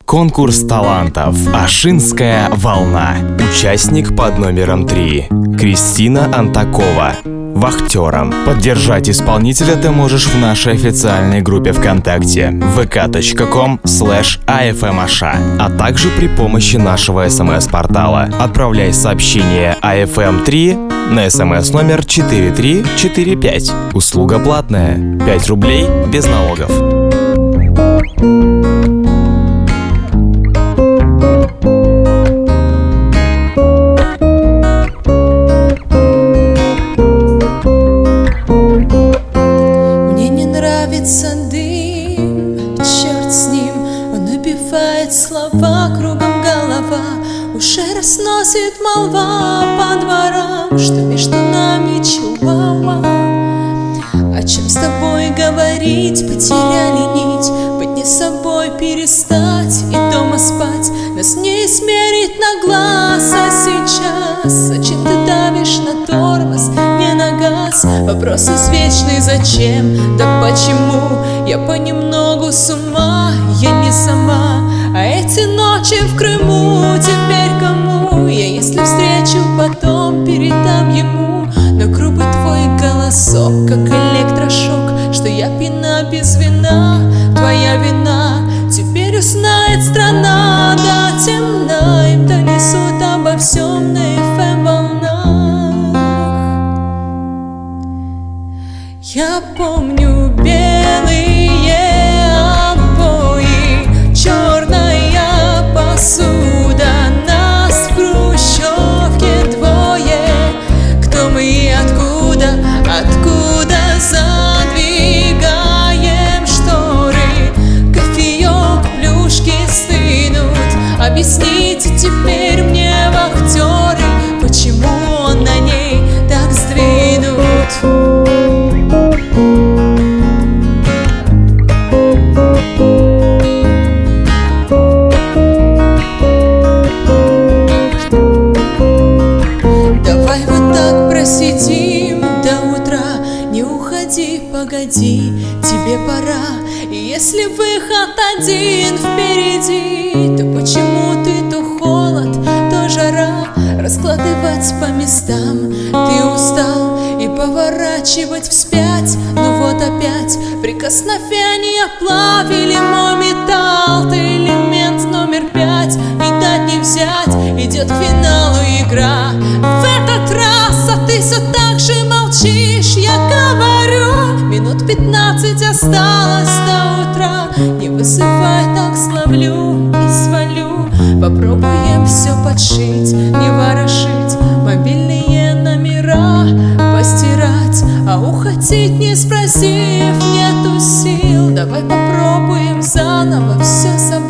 Конкурс талантов «Ашинская волна». Участник под номером 3 Кристина Антакова. Вахтером. Поддержать исполнителя ты можешь в нашей официальной группе ВКонтакте vk.com/afmasha, а также при помощи нашего СМС-портала. Отправляй сообщение AFM3 на СМС номер 4345. Услуга платная. 5 рублей без налогов. Дым, черт с ним, он убивает слова, кругом голова. Уже разносит молва по дворам, что между нами чуава. О чем с тобой говорить, потеряли нить, быть не собой перестать и дома спать. Нас не измерить на глаз, а сейчас зачем ты давишь на тормоз, не на газ? Вопрос извечный: зачем, да почему? Я понемногу с ума, я не сама. А эти ночи в Крыму теперь кому? Я если встречу, потом передам ему. Но грубый твой голосок, как электрошок, что я пьяна без вина, твоя вина. Теперь узнает страна, да темна, им донесут обо всем на FM волнах. Я помню белые обои, черная посуда, нас в хрущевке двое. Кто мы и откуда, откуда задвигаем шторы? Кофеек, плюшки стынут. Объясните теперь мне, вахтеры, почему он на ней так сдвинут? Давай вот так просидим до утра, не уходи, погоди, тебе пора. И если выход один впереди, то почему ты то холод, то жара? Раскладывать по местам ты устал и поворачивать вспять. Ну вот опять прикосновения плавили мой металл. Ты элемент номер 5, не дать не взять, идет к финалу игра. В этот раз, а ты все так же молчишь. Я говорю, минут 15 осталось до утра. Не вызывай, так словлю и свалю. Попробуем все подшить, не ворошить, мобильные номера постирать. А уходить не спросив, нету сил. Давай попробуем заново все собрать.